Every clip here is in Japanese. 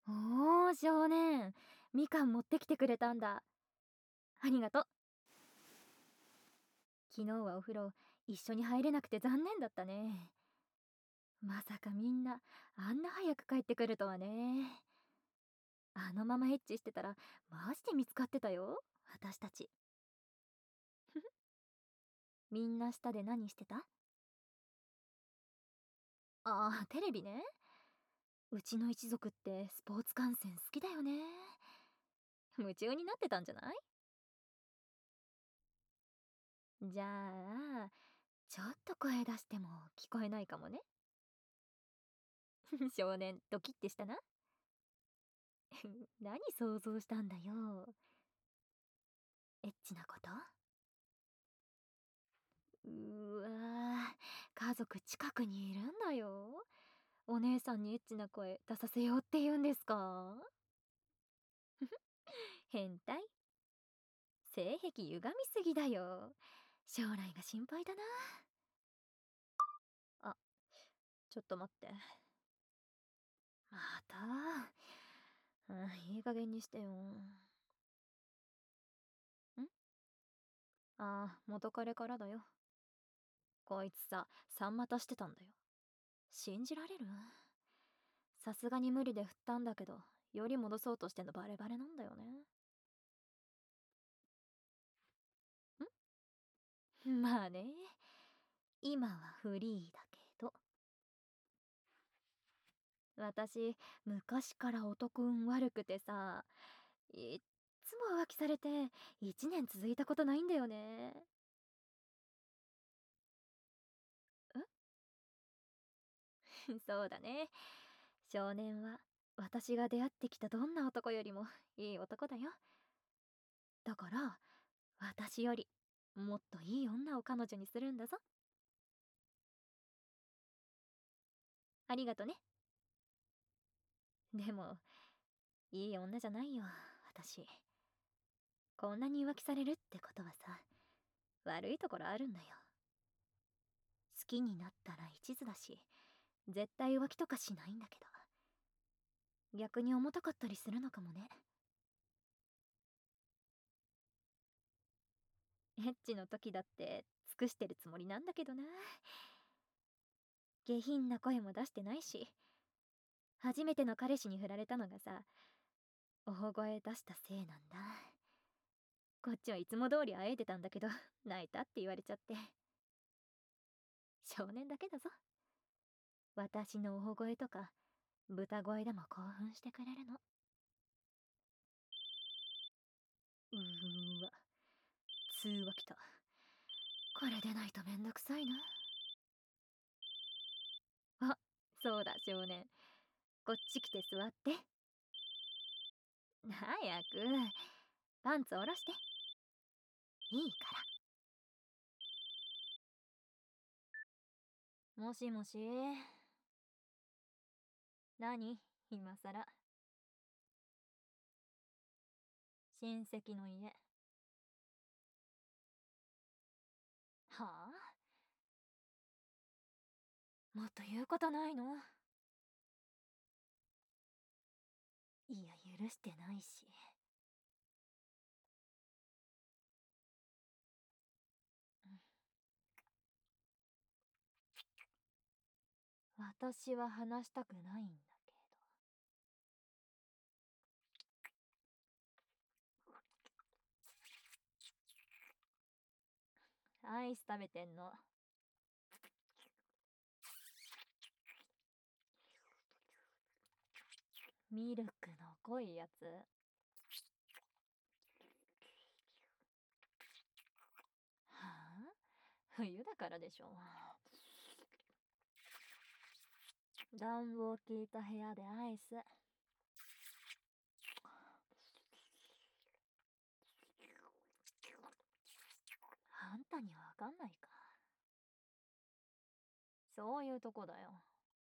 おー、少年。みかん持ってきてくれたんだ。ありがとう。昨日はお風呂一緒に入れなくて残念だったね。まさかみんなあんな早く帰ってくるとはね。あのままエッチしてたらマジで見つかってたよ、私たち。みんな下で何してた？ああ、テレビね。うちの一族ってスポーツ観戦好きだよね。夢中になってたんじゃない？じゃあ、ちょっと声出しても聞こえないかもね。少年ドキッてしたな。何想像したんだよ。エッチなこと？うわー、家族近くにいるんだよ。お姉さんにエッチな声出させようって言うんですか？変態？性癖歪みすぎだよ。将来が心配だな。あ、ちょっと待って。また。いい加減にしてよ。ああ、元彼からだよ。こいつさ、3股してたんだよ。信じられる？さすがに無理で振ったんだけど、より戻そうとしてんのバレバレなんだよね。まあね。今はフリーだけど。私、昔から男運悪くてさ、いっつも浮気されて、1年続いたことないんだよね。そうだね。少年は、私が出会ってきたどんな男よりもいい男だよ。だから、私より、もっといい女を彼女にするんだぞ。ありがとね。でも、いい女じゃないよ、私。こんなに浮気されるってことはさ、悪いところあるんだよ。好きになったら一途だし、絶対浮気とかしないんだけど、逆に重たかったりするのかもね。エッチの時だって尽くしてるつもりなんだけどな。下品な声も出してないし、初めての彼氏に振られたのがさ、大声出したせいなんだ。こっちはいつも通りあえいでたんだけど、泣いたって言われちゃって。少年だけだぞ。私の大声とか豚声でも興奮してくれるの。うーわ、通話来た。これでないとめんどくさいな。あ、そうだ少年。こっち来て座って。早く。パンツ下ろして。いいから。もしもし。何？今さら。親戚の家。はあ？もっと言うことないの？いや、許してないし。私は話したくないんだけど。アイス食べてんの。ミルクの濃いやつ。はあ？冬だからでしょ。暖房効いた部屋でアイス。あんたにはわかんないか。そういうとこだよ。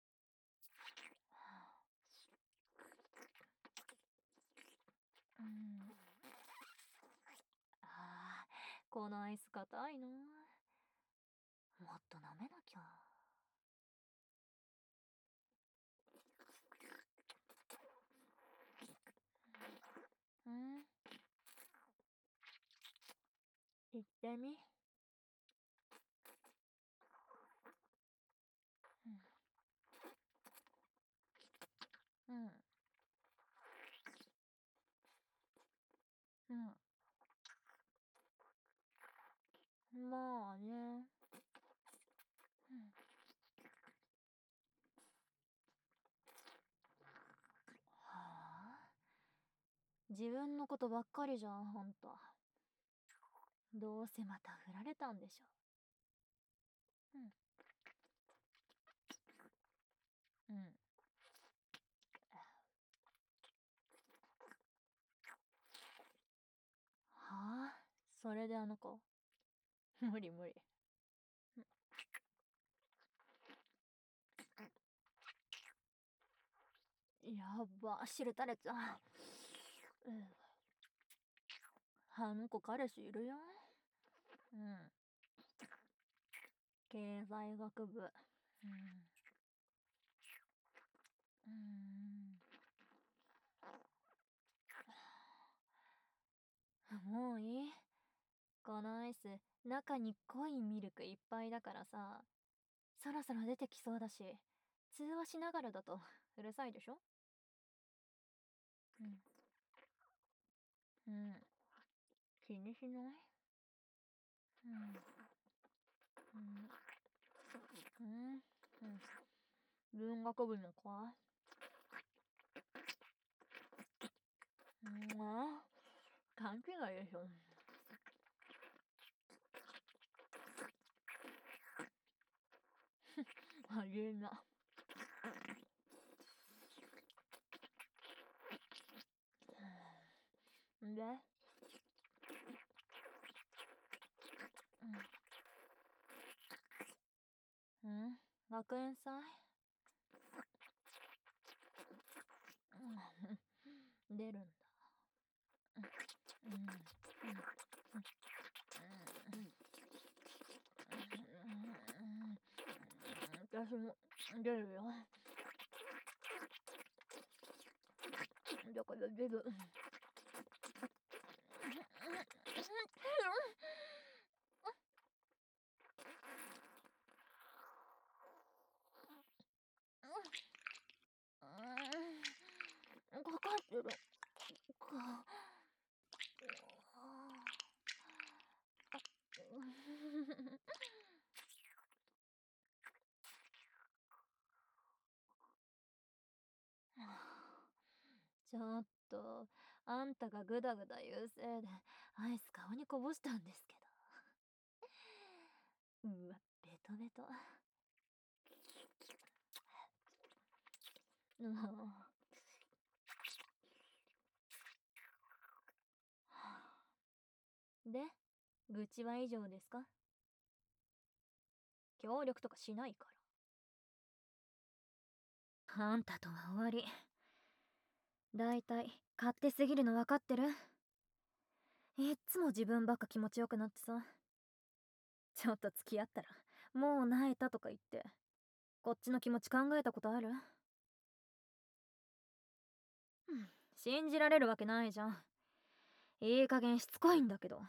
うん。ああ、このアイス硬いの。もっと舐めなきゃ。 言ってみ。うん。うん。まあね。うん。はあ、自分のことばっかりじゃん、ほんと。どうせまた振られたんでしょ。うん。うん。はあ、それであの子。無理無理。やば、汁垂れちゃう。うん。あの子彼氏いるよ。うん。経済学部。うん。うん。もういい？このアイス、中に濃いミルクいっぱいだからさ、そろそろ出てきそうだし、通話しながらだとうるさいでしょ？うん。うん。気にしない？うん。うん。うん。うん。文学部の子？ああ、勘違いでしょ。ありえな。で、うん、学園祭？出るんだ。うん。うん。私も出るよ。だから出る。かかってる。か。ちょっと、あんたがグダグダ言うせいで、アイス顔にこぼしたんですけど。うわ、ベトベト。もう。で、愚痴は以上ですか？協力とかしないから。あんたとは終わり。だいたい勝手すぎるの分かってる？いっつも自分ばっか気持ちよくなってさ。ちょっと付き合ったらもう萎えたとか言ってこっちの気持ち考えたことある？信じられるわけないじゃん。いい加減しつこいんだけど。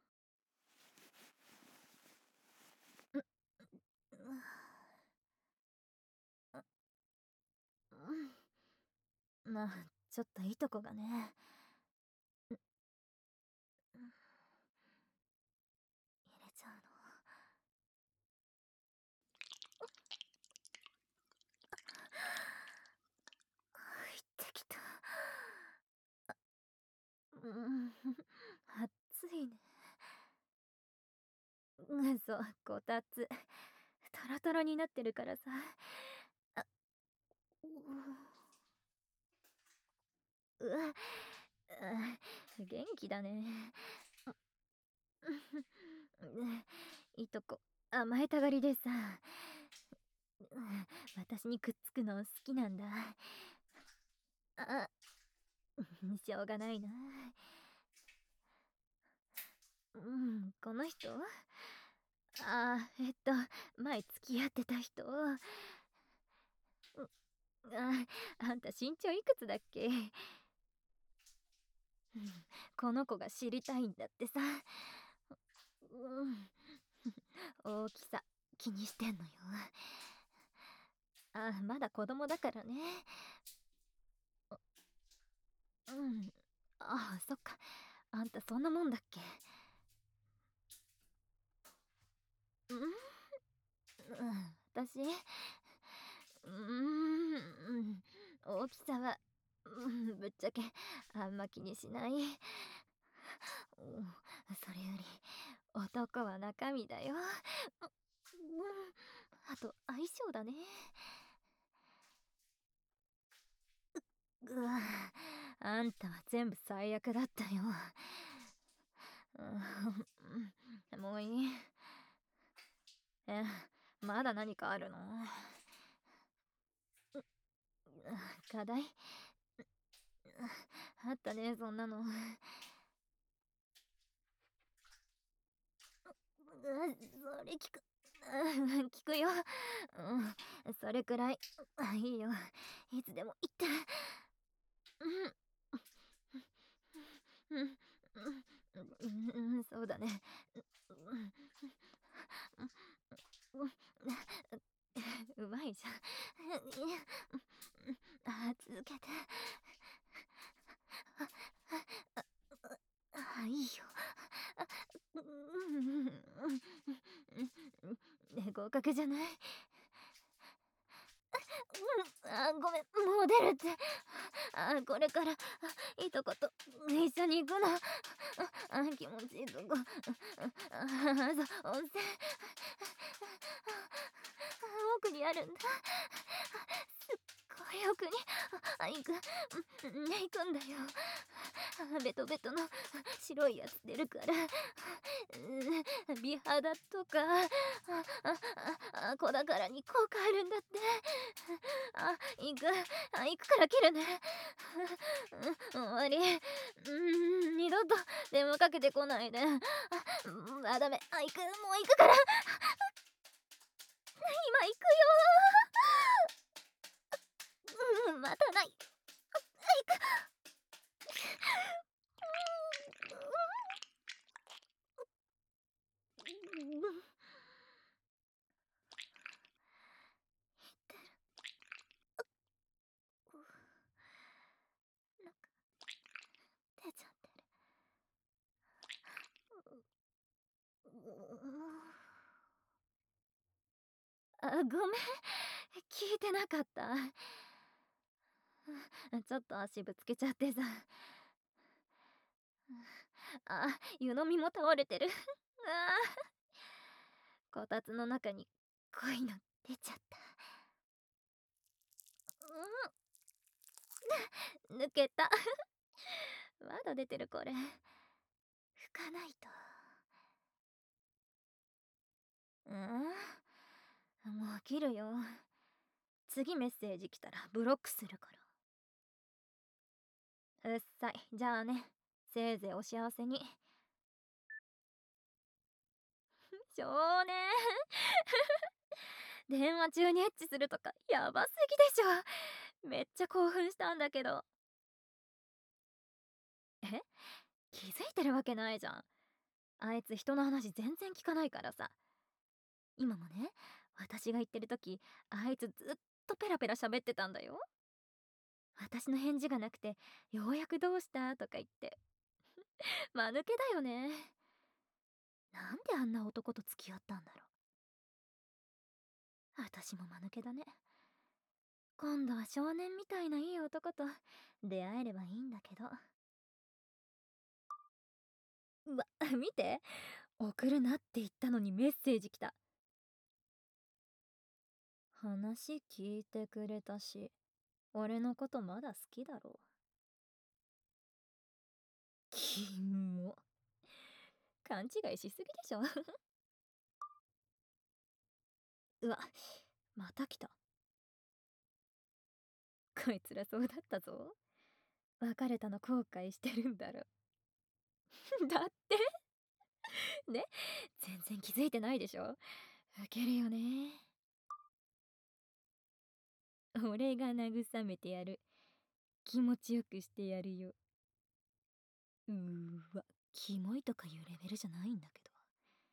まあちょっといとこがね。入れちゃうの。入ってきた。熱いね。そう、こたつトロトロになってるからさ。あ、うわ、元気だね。いとこ甘えたがりでさ、私にくっつくの好きなんだ。あ、しょうがないな。この人、前付き合ってた人。あんた身長いくつだっけ？この子が知りたいんだってさ。 大きさ気にしてんのよ。あ、まだ子供だからね。うん。あ、そっか。あんたそんなもんだっけ。うん、私、大きさは、ぶっちゃけあんま気にしない。それより男は中身だよ。あと相性だね。うわ、あんたは全部最悪だったよ。もういい。え、まだ何かあるの？課題あったね、そんなの。それ聞く。聞くよ。それくらい。いいよ。いつでも言って。そうだね。うまいじゃん。続けて。いいよ。合格じゃない？ごめん、もう出るって。これからいとこと一緒に行くの。気持ちいいとこ。そう、温泉。奥にあるんだ。すっごい奥に行くんだよ。ベトベトの白いやつ出るから。美肌とか子宝に効果あるんだって。行くから切るね。終わり。二度と電話かけてこないで。ダメ。もう行くから。今行くよ。またない。行く。なんか出ちゃってる。ごめん、聞いてなかった。ちょっと足ぶつけちゃってさ。湯飲みも倒れてる。こたつの中に濃いの出ちゃった。抜けた。まだ出てるこれ。拭かないと。もう切るよ。次メッセージ来たらブロックするから。うっさい。じゃあね。せいぜいお幸せに。少年。電話中にエッチするとかやばすぎでしょ。めっちゃ興奮したんだけど。え、気づいてるわけないじゃん。あいつ人の話全然聞かないからさ。今もね、私が言ってる時、あいつずっとペラペラ喋ってたんだよ。私の返事がなくて、ようやくどうしたとか言って。間抜けだよね。なんであんな男と付き合ったんだろう。私も間抜けだね。今度は少年みたいないい男と出会えればいいんだけど。うわ、見て。送るなって言ったのにメッセージ来た。話聞いてくれたし、俺のことまだ好きだろう。キモ。勘違いしすぎでしょ。うわ、また来た。こいつらそうだったぞ。別れたの後悔してるんだろ。だってね、全然気づいてないでしょ。ウケるよね。俺が慰めてやる。気持ちよくしてやるよ。うーわ、キモいとかいうレベルじゃないんだけど。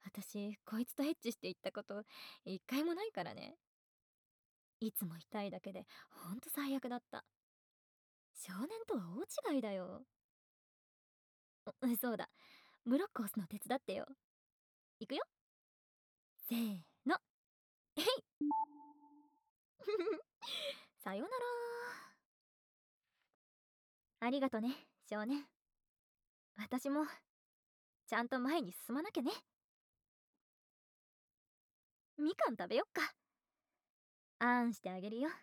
私こいつとエッチして言ったこと一回もないからね。いつも痛いだけでほんと最悪だった。少年とは大違いだよ。そうだ、ブロック押すの手伝ってよ。いくよ、せーの、えいさよなら。ありがとね、少年。私もちゃんと前に進まなきゃね。みかん食べよっか。あんしてあげるよ。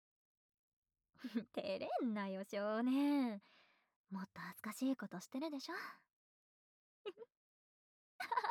照れんなよ少年、もっと恥ずかしいことしてるでしょ。